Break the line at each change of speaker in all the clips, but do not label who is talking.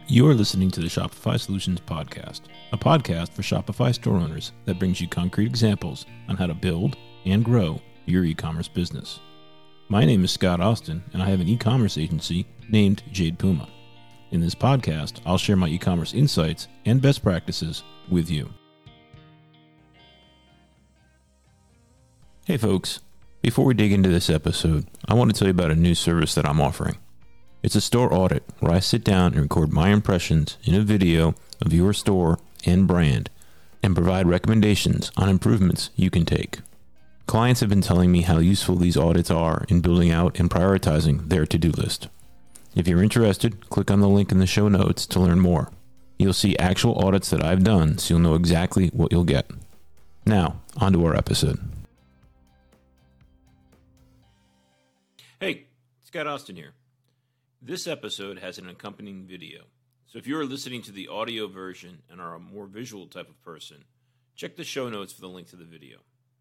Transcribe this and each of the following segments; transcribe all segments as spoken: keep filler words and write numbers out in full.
You're listening to the Shopify Solutions Podcast, a podcast for Shopify store owners that brings you concrete examples on how to build and grow your e-commerce business. My name is Scott Austin, and I have an e-commerce agency named Jade Puma. In this podcast, I'll share my e-commerce insights and best practices with you. Hey folks, before we dig into this episode, I want to tell you about a new service that I'm offering. It's a store audit where I sit down and record my impressions in a video of your store and brand and provide recommendations on improvements you can take. Clients have been telling me how useful these audits are in building out and prioritizing their to-do list. If you're interested, click on the link in the show notes to learn more. You'll see actual audits that I've done, so you'll know exactly what you'll get. Now, on to our episode. Hey, Scott Austin here. This episode has an accompanying video, so if you are listening to the audio version and are a more visual type of person, check the show notes for the link to the video.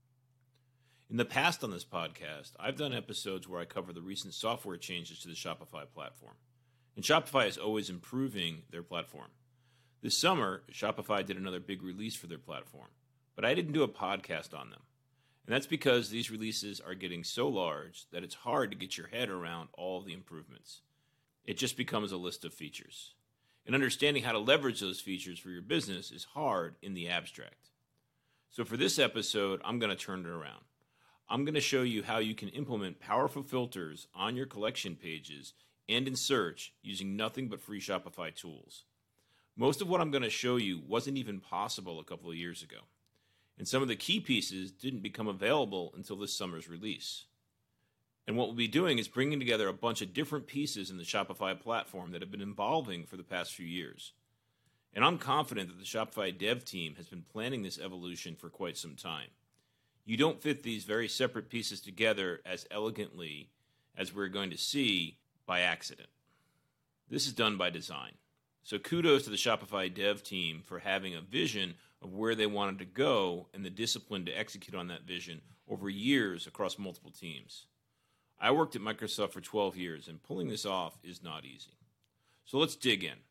In the past on this podcast, I've done episodes where I cover the recent software changes to the Shopify platform, and Shopify is always improving their platform. This summer, Shopify did another big release for their platform, but I didn't do a podcast on them. And that's because these releases are getting so large that it's hard to get your head around all the improvements. It just becomes a list of features. And understanding how to leverage those features for your business is hard in the abstract. So for this episode, I'm going to turn it around. I'm going to show you how you can implement powerful filters on your collection pages and in search using nothing but free Shopify tools. Most of what I'm going to show you wasn't even possible a couple of years ago. And some of the key pieces didn't become available until this summer's release. And what we'll be doing is bringing together a bunch of different pieces in the Shopify platform that have been evolving for the past few years. And I'm confident that the Shopify dev team has been planning this evolution for quite some time. You don't fit these very separate pieces together as elegantly as we're going to see by accident. This is done by design. So kudos to the Shopify dev team for having a vision of where they wanted to go and the discipline to execute on that vision over years across multiple teams. I worked at Microsoft for twelve years, and pulling this off is not easy. So let's dig in.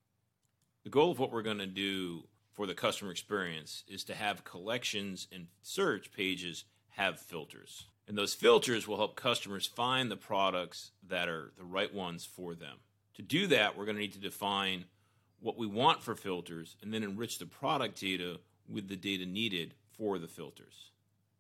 The goal of what we're going to do for the customer experience is to have collections and search pages have filters. And those filters will help customers find the products that are the right ones for them. To do that, we're going to need to define what we want for filters and then enrich the product data with the data needed for the filters.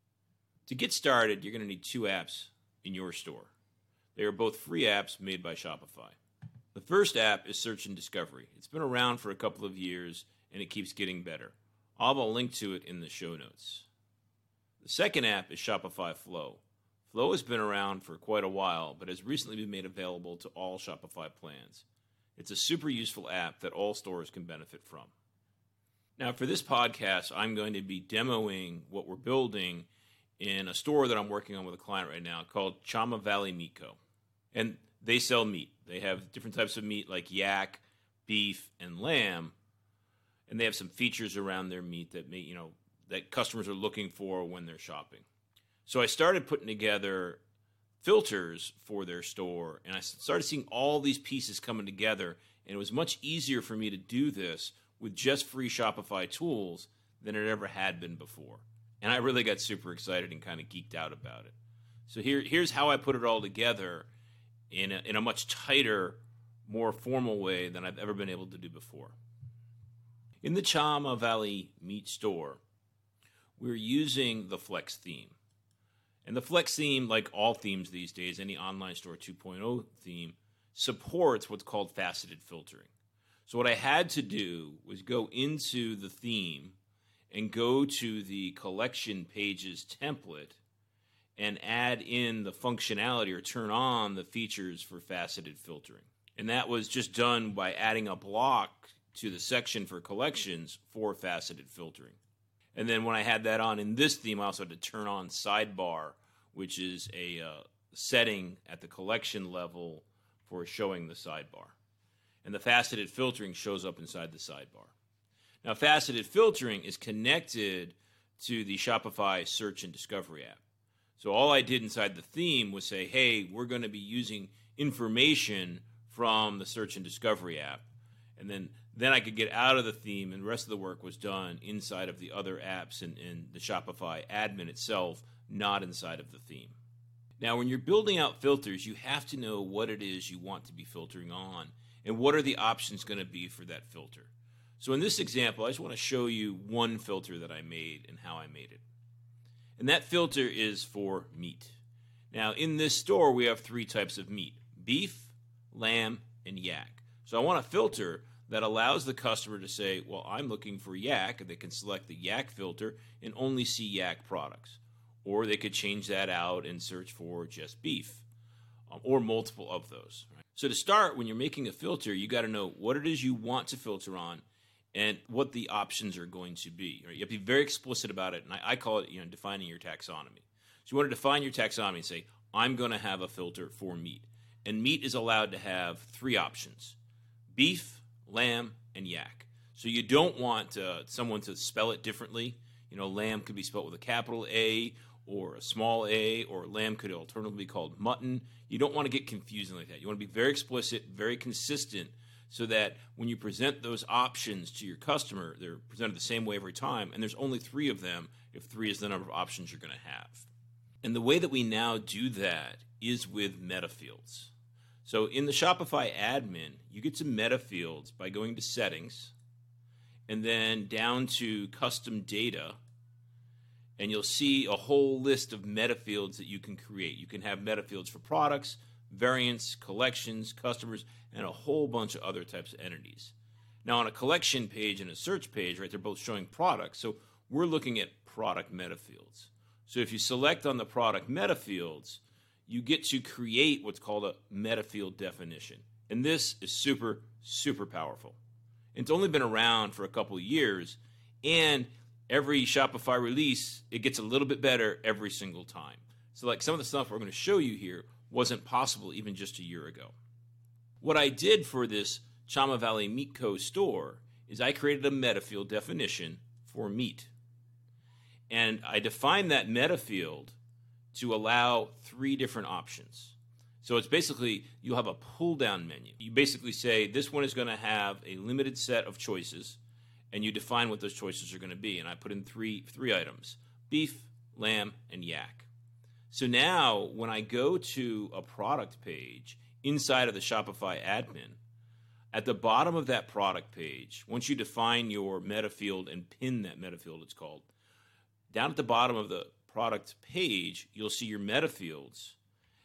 To get started, you're going to need two apps in your store. They are both free apps made by Shopify. The first app is Search and Discovery. It's been around for a couple of years and it keeps getting better. I'll have a link to it in the show notes. The second app is Shopify Flow. Flow has been around for quite a while, but has recently been made available to all Shopify plans. It's a super useful app that all stores can benefit from. Now, for this podcast, I'm going to be demoing what we're building in a store that I'm working on with a client right now called Chama Valley Meat Co. And they sell meat. They have different types of meat like yak, beef, and lamb. And they have some features around their meat that may, you know, that customers are looking for when they're shopping. So I started putting together filters for their store, and I started seeing all these pieces coming together, and it was much easier for me to do this with just free Shopify tools than it ever had been before. And I really got super excited and kind of geeked out about it. So here, here's how I put it all together in a, in a much tighter, more formal way than I've ever been able to do before. In the Chama Valley Meat Store, we're using the Flex theme. And the Flex theme, like all themes these days, any online store two point oh theme, supports what's called faceted filtering. So what I had to do was go into the theme and go to the collection pages template and add in the functionality or turn on the features for faceted filtering. And that was just done by adding a block to the section for collections for faceted filtering. And then when I had that on in this theme, I also had to turn on sidebar, which is a uh, setting at the collection level for showing the sidebar. And the faceted filtering shows up inside the sidebar. Now, faceted filtering is connected to the Shopify Search and Discovery app. So all I did inside the theme was say, hey, we're going to be using information from the Search and Discovery app. And then, then I could get out of the theme, and the rest of the work was done inside of the other apps and, and the Shopify admin itself, not inside of the theme. Now, when you're building out filters, you have to know what it is you want to be filtering on and what are the options going to be for that filter. So in this example, I just want to show you one filter that I made and how I made it. And that filter is for meat. Now, in this store, we have three types of meat: beef, lamb, and yak. So I want a filter that allows the customer to say, well, I'm looking for yak, and they can select the yak filter and only see yak products. Or they could change that out and search for just beef, um, or multiple of those. Right? So to start, when you're making a filter, you got to know what it is you want to filter on and what the options are going to be. Right? You have to be very explicit about it, and I, I call it, you know, defining your taxonomy. So you want to define your taxonomy and say, I'm going to have a filter for meat. And meat is allowed to have three options: beef, lamb, and yak. So you don't want uh, someone to spell it differently. You know, lamb could be spelled with a capital A or a small a, or lamb could alternatively be called mutton. You don't want to get confusing like that. You want to be very explicit, very consistent, so that when you present those options to your customer, they're presented the same way every time, and there's only three of them if three is the number of options you're going to have. And the way that we now do that is with meta fields. So in the Shopify admin, you get to meta fields by going to settings and then down to custom data, and you'll see a whole list of meta fields that you can create. You can have meta fields for products, variants, collections, customers, and a whole bunch of other types of entities. Now on a collection page and a search page, right, they're both showing products, so we're looking at product meta fields. So if you select on the product meta fields, you get to create what's called a meta field definition. And this is super, super powerful. It's only been around for a couple of years, and every Shopify release, it gets a little bit better every single time. So like some of the stuff we're going to show you here wasn't possible even just a year ago. What I did for this Chama Valley Meat Co. store is I created a meta field definition for meat. And I defined that meta field to allow three different options. So it's basically, you'll have a pull-down menu. You basically say, this one is going to have a limited set of choices, and you define what those choices are going to be. And I put in three, three items: beef, lamb, and yak. So now, when I go to a product page inside of the Shopify admin, at the bottom of that product page, once you define your meta field and pin that meta field, it's called, down at the bottom of the product page, you'll see your meta fields.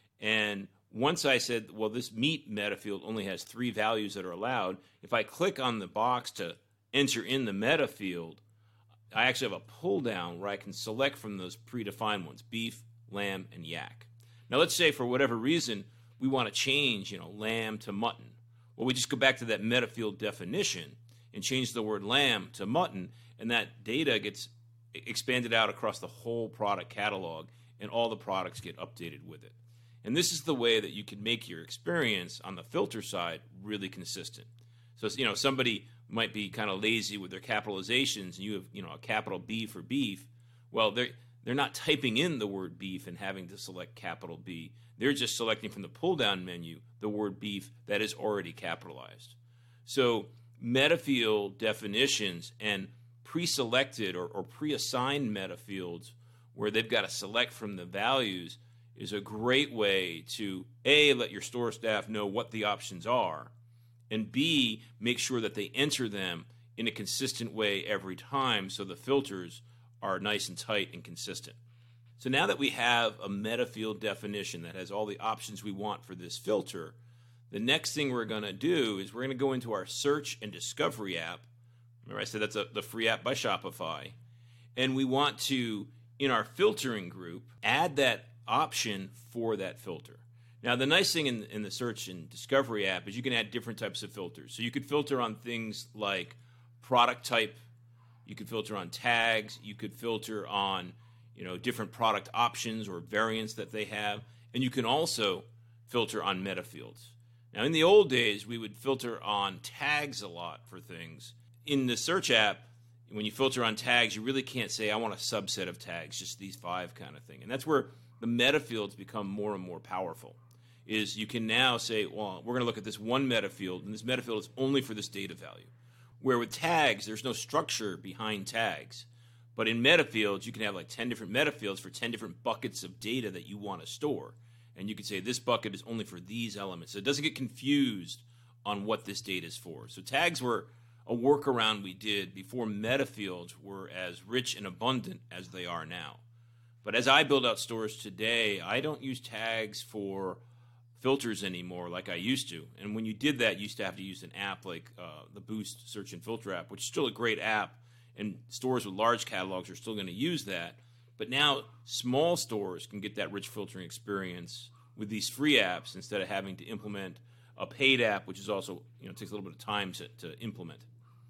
And once I said, well, this meat meta field only has three values that are allowed, if I click on the box to enter in the meta field, I actually have a pull down where I can select from those predefined ones: beef, lamb, and yak. Now let's say for whatever reason we want to change, you know, lamb to mutton. Well, we just go back to that meta field definition and change the word lamb to mutton, and that data gets expanded out across the whole product catalog, and all the products get updated with it. And this is the way that you can make your experience on the filter side really consistent. So, you know, somebody might be kind of lazy with their capitalizations, and you have, you know, a capital B for beef. Well, they're they're not typing in the word beef and having to select capital B. They're just selecting from the pull-down menu the word beef that is already capitalized. So meta field definitions and pre-selected or, or pre-assigned meta fields where they've got to select from the values is a great way to, A, let your store staff know what the options are, and B, make sure that they enter them in a consistent way every time so the filters are nice and tight and consistent. So now that we have a meta field definition that has all the options we want for this filter, the next thing we're going to do is we're going to go into our search and discovery app. Remember I said that's a, the free app by Shopify. And we want to, in our filtering group, add that option for that filter. Now, the nice thing in, in the search and discovery app is you can add different types of filters. So you could filter on things like product type. You could filter on tags. You could filter on, you know, different product options or variants that they have. And you can also filter on meta fields. Now, in the old days, we would filter on tags a lot for things. In the search app, when you filter on tags, you really can't say, I want a subset of tags, just these five kind of thing. And that's where the meta fields become more and more powerful. is you can now say, well, we're going to look at this one meta field, and this meta field is only for this data value. Where with tags, there's no structure behind tags. But in meta fields, you can have like ten different meta fields for ten different buckets of data that you want to store. And you can say this bucket is only for these elements. So it doesn't get confused on what this data is for. So tags were a workaround we did before meta fields were as rich and abundant as they are now. But as I build out stores today, I don't use tags for filters anymore like I used to. And when you did that, you used to have to use an app like uh, the Boost Search and Filter app, which is still a great app, and stores with large catalogs are still going to use that. But now small stores can get that rich filtering experience with these free apps instead of having to implement a paid app, which is also, you know, takes a little bit of time to, to implement.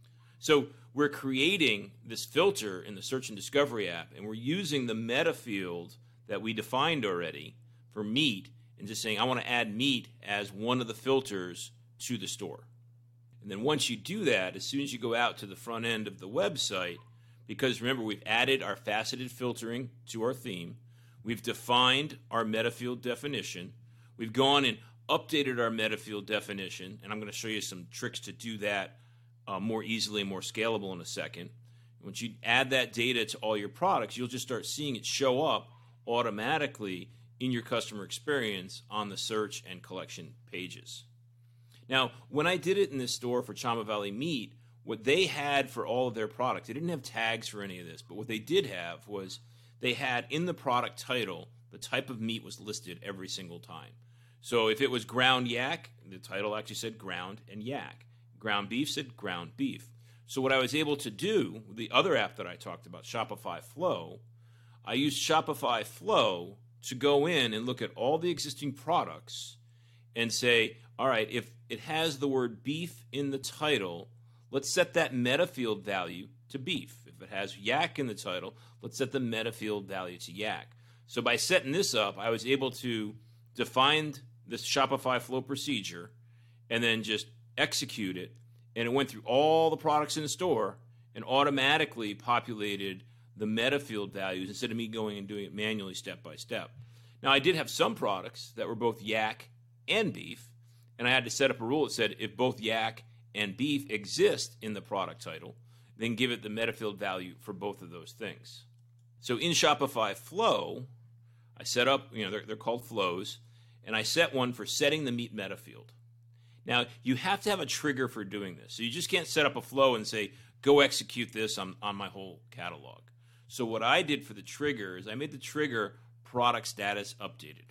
So we're creating this filter in the Search and Discovery app, and we're using the meta field that we defined already for meat, and just saying, I want to add meat as one of the filters to the store. And then once you do that, as soon as you go out to the front end of the website, because remember, we've added our faceted filtering to our theme, we've defined our meta field definition, we've gone and updated our meta field definition, and I'm going to show you some tricks to do that uh, more easily and more scalable in a second. Once you add that data to all your products, you'll just start seeing it show up automatically in your customer experience on the search and collection pages. Now, when I did it in this store for Chama Valley Meat, what they had for all of their products, they didn't have tags for any of this, but what they did have was they had in the product title, the type of meat was listed every single time. So if it was ground yak, the title actually said ground and yak. Ground beef said ground beef. So what I was able to do, the other app that I talked about, Shopify Flow, I used Shopify Flow to go in and look at all the existing products and say, all right, if it has the word beef in the title, let's set that meta field value to beef. If it has yak in the title, let's set the meta field value to yak. So by setting this up, I was able to define this Shopify Flow procedure and then just execute it. And it went through all the products in the store and automatically populated the meta field values instead of me going and doing it manually step by step. Now, I did have some products that were both yak and beef, and I had to set up a rule that said if both yak and beef exist in the product title, then give it the meta field value for both of those things. So in Shopify Flow, I set up, you know, they're, they're called flows, and I set one for setting the meat meta field. Now, you have to have a trigger for doing this. So you just can't set up a flow and say, go execute this on, on my whole catalog. So what I did for the trigger is I made the trigger product status updated.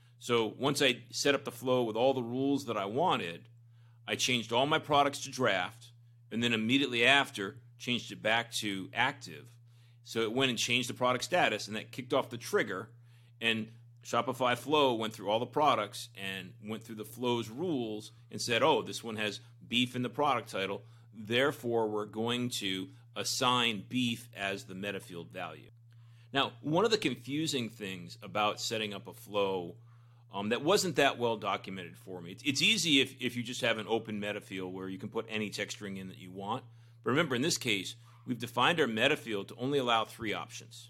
So once I set up the flow with all the rules that I wanted, I changed all my products to draft, and then immediately after changed it back to active. So it went and changed the product status, and that kicked off the trigger, and Shopify Flow went through all the products and went through the flow's rules and said, oh, this one has beef in the product title, therefore we're going to assign beef as the meta field value. Now, one of the confusing things about setting up a flow um, that wasn't that well documented for me, it's, it's easy if, if you just have an open meta field where you can put any text string in that you want. But remember, in this case, we've defined our meta field to only allow three options.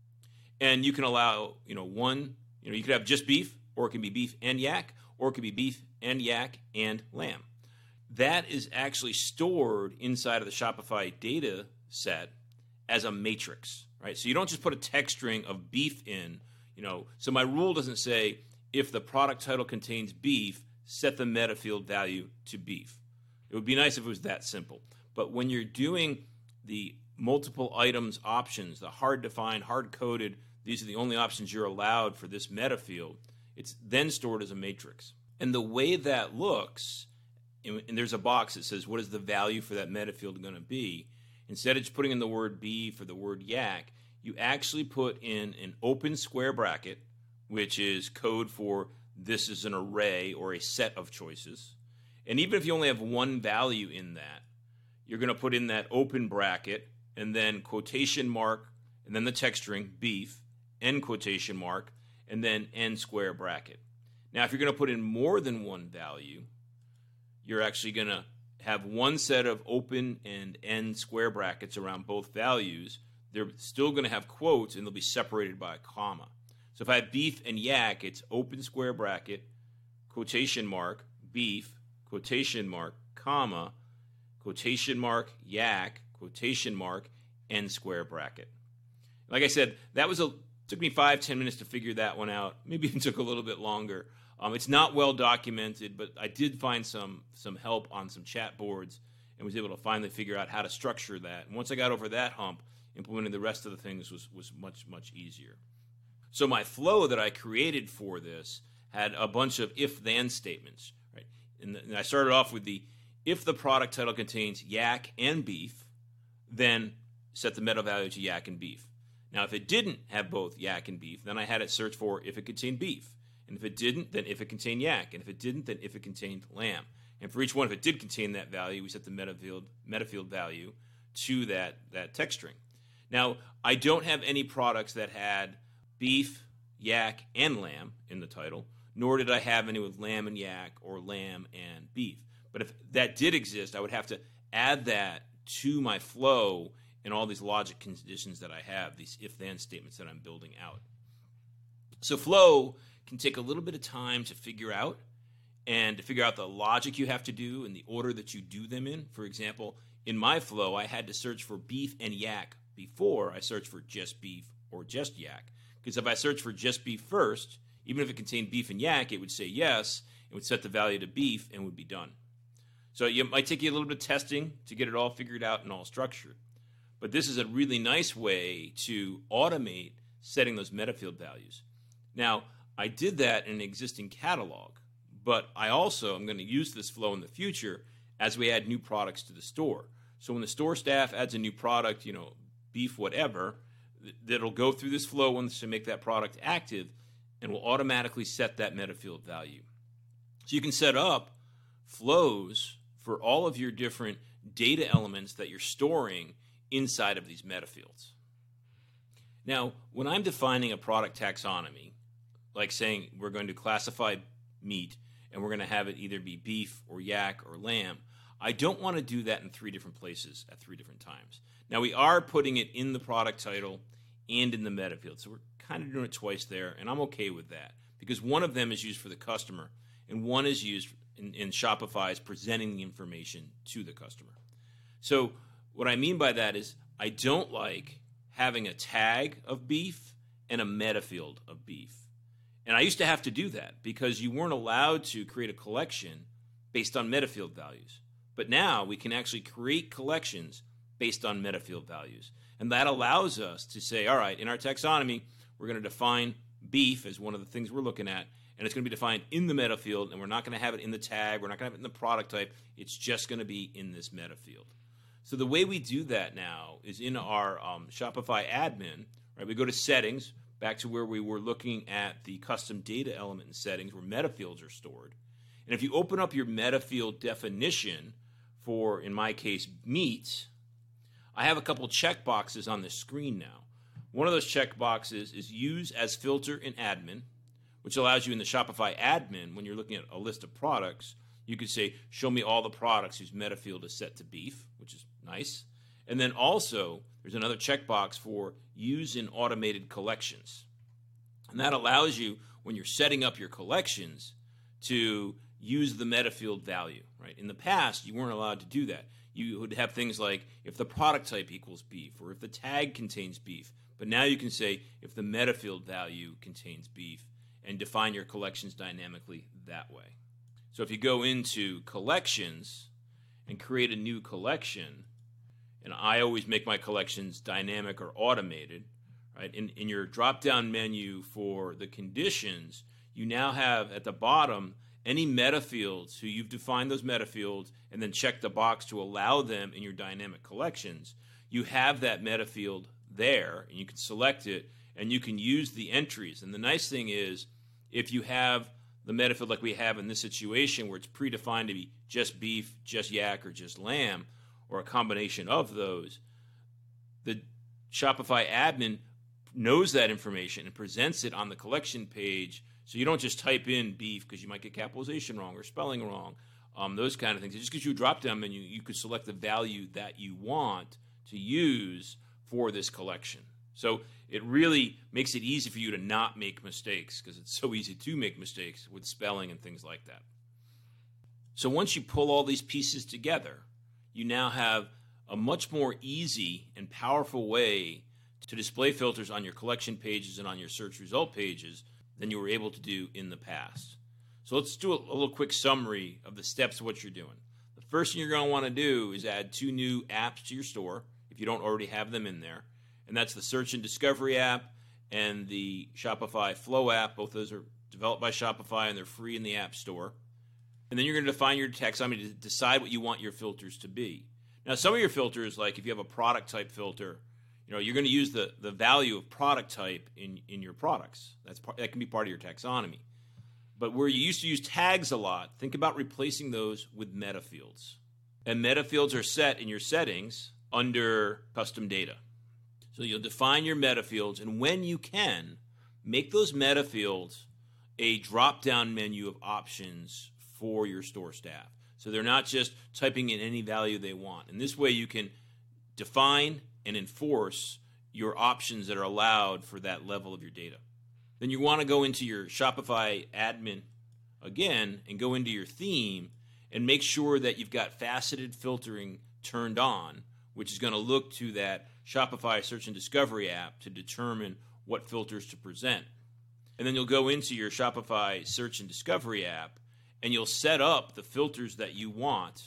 And you can allow, you know, one, you know, you could have just beef, or it can be beef and yak, or it could be beef and yak and lamb. That is actually stored inside of the Shopify data set as a matrix, right? So you don't just put a text string of beef in, you know, so my rule doesn't say if the product title contains beef, set the meta field value to beef. It would be nice if it was that simple. But when you're doing the multiple items options, the hard defined, hard coded, these are the only options you're allowed for this meta field, it's then stored as a matrix. And the way that looks, and there's a box that says what is the value for that meta field going to be, instead of just putting in the word beef or the word yak, you actually put in an open square bracket, which is code for this is an array or a set of choices. And even if you only have one value in that, you're going to put in that open bracket and then quotation mark and then the text string beef, end quotation mark, and then end square bracket. Now, if you're going to put in more than one value, you're actually going to have one set of open and end square brackets around both values. They're still going to have quotes, and they'll be separated by a comma. So if I have beef and yak, it's open square bracket, quotation mark, beef, quotation mark, comma, quotation mark, yak, quotation mark, n square bracket. Like I said, that was a took me five, ten minutes to figure that one out. Maybe even took a little bit longer. Um, it's not well documented, but I did find some some help on some chat boards and was able to finally figure out how to structure that. And once I got over that hump, implementing the rest of the things was, was much, much easier. So my flow that I created for this had a bunch of if-then statements. Right? And, the, and I started off with the, if the product title contains yak and beef, then set the meta value to yak and beef. Now, if it didn't have both yak and beef, then I had it search for if it contained beef. And if it didn't, then if it contained yak. And if it didn't, then if it contained lamb. And for each one, if it did contain that value, we set the meta field, meta field value to that, that text string. Now, I don't have any products that had beef, yak, and lamb in the title, nor did I have any with lamb and yak or lamb and beef. But if that did exist, I would have to add that to my flow and all these logic conditions that I have, these if-then statements that I'm building out. So flow can take a little bit of time to figure out and to figure out the logic you have to do and the order that you do them in. For example, in my flow, I had to search for beef and yak before I searched for just beef or just yak. Because if I search for just beef first, even if it contained beef and yak, it would say yes, it would set the value to beef and would be done. So it might take you a little bit of testing to get it all figured out and all structured. But this is a really nice way to automate setting those meta field values. Now, I did that in an existing catalog, but I also am going to use this flow in the future as we add new products to the store. So when the store staff adds a new product, you know, beef whatever, that'll go through this flow once to make that product active and will automatically set that meta field value. So you can set up flows for all of your different data elements that you're storing inside of these meta fields. Now, when I'm defining a product taxonomy, like saying we're going to classify meat and we're going to have it either be beef or yak or lamb, I don't want to do that in three different places at three different times. Now, we are putting it in the product title and in the meta field, so we're kind of doing it twice there, and I'm okay with that because one of them is used for the customer and one is used in, in Shopify as presenting the information to the customer. So what I mean by that is I don't like having a tag of beef and a meta field of beef. And I used to have to do that because you weren't allowed to create a collection based on meta field values. But now we can actually create collections based on meta field values. And that allows us to say, all right, in our taxonomy, we're going to define beef as one of the things we're looking at, and it's going to be defined in the meta field, and we're not going to have it in the tag, we're not going to have it in the product type, it's just going to be in this meta field. So the way we do that now is in our um, Shopify admin, right? We go to settings, back to where we were looking at the custom data element in settings where meta fields are stored. And if you open up your meta field definition for, in my case, meat, I have a couple check boxes on the screen now. One of those check boxes is use as filter in admin, which allows you in the Shopify admin, when you're looking at a list of products, you could say, show me all the products whose meta field is set to beef, which is nice. And then also, there's another checkbox for use in automated collections. And that allows you, when you're setting up your collections, to use the meta field value. Right? In the past, you weren't allowed to do that. You would have things like if the product type equals beef or if the tag contains beef. But now you can say if the meta field value contains beef and define your collections dynamically that way. So if you go into collections and create a new collection, and I always make my collections dynamic or automated, right? In, in your drop-down menu for the conditions, you now have at the bottom any meta fields who you've defined those meta fields and then check the box to allow them in your dynamic collections. You have that meta field there, and you can select it, and you can use the entries. And the nice thing is, if you have the meta field like we have in this situation where it's predefined to be just beef, just yak, or just lamb, or a combination of those, the Shopify admin knows that information and presents it on the collection page. So you don't just type in beef because you might get capitalization wrong or spelling wrong, um, those kind of things. It just gives you a drop-down menu. You could select the value that you want to use for this collection. So it really makes it easy for you to not make mistakes because it's so easy to make mistakes with spelling and things like that. So once you pull all these pieces together, you now have a much more easy and powerful way to display filters on your collection pages and on your search result pages than you were able to do in the past. So let's do a, a little quick summary of the steps of what you're doing. The first thing you're going to want to do is add two new apps to your store if you don't already have them in there. And that's the Search and Discovery app and the Shopify Flow app. Both those are developed by Shopify and they're free in the App Store. And then you're going to define your taxonomy to decide what you want your filters to be. Now, some of your filters, like if you have a product type filter, you know, you're going to use the, the value of product type in, in your products. That's part, that can be part of your taxonomy. But where you used to use tags a lot, think about replacing those with meta fields. And meta fields are set in your settings under custom data. So you'll define your meta fields, and when you can, make those meta fields a drop-down menu of options for your store staff. So they're not just typing in any value they want. And this way you can define and enforce your options that are allowed for that level of your data. Then you want to go into your Shopify admin again and go into your theme and make sure that you've got faceted filtering turned on, which is going to look to that Shopify Search and Discovery app to determine what filters to present. And then you'll go into your Shopify Search and Discovery app and you'll set up the filters that you want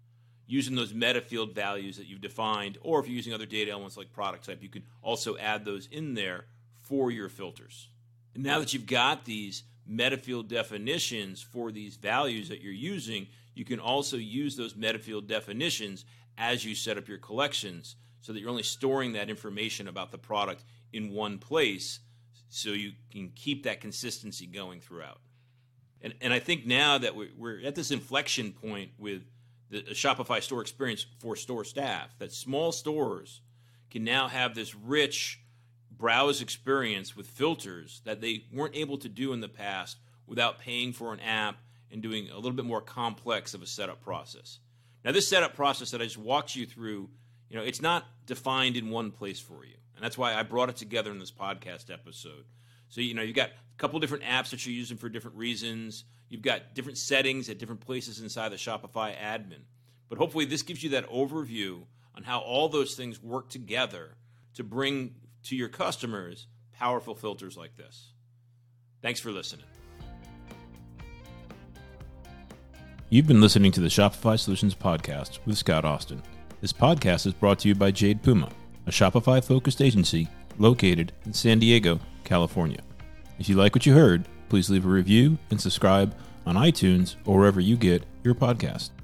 using those meta field values that you've defined, or if you're using other data elements like product type, you can also add those in there for your filters. And now that you've got these meta field definitions for these values that you're using, you can also use those meta field definitions as you set up your collections so that you're only storing that information about the product in one place so you can keep that consistency going throughout. And and I think now that we're, we're at this inflection point with the Shopify store experience for store staff, that small stores can now have this rich browse experience with filters that they weren't able to do in the past without paying for an app and doing a little bit more complex of a setup process. Now, this setup process that I just walked you through, you know, it's not defined in one place for you. And that's why I brought it together in this podcast episode. So, you know, you've got a couple different apps that you're using for different reasons. You've got different settings at different places inside the Shopify admin. But hopefully this gives you that overview on how all those things work together to bring to your customers powerful filters like this. Thanks for listening.
You've been listening to the Shopify Solutions Podcast with Scott Austin. This podcast is brought to you by Jade Puma, a Shopify-focused agency located in San Diego, California. If you like what you heard, please leave a review and subscribe on iTunes or wherever you get your podcast.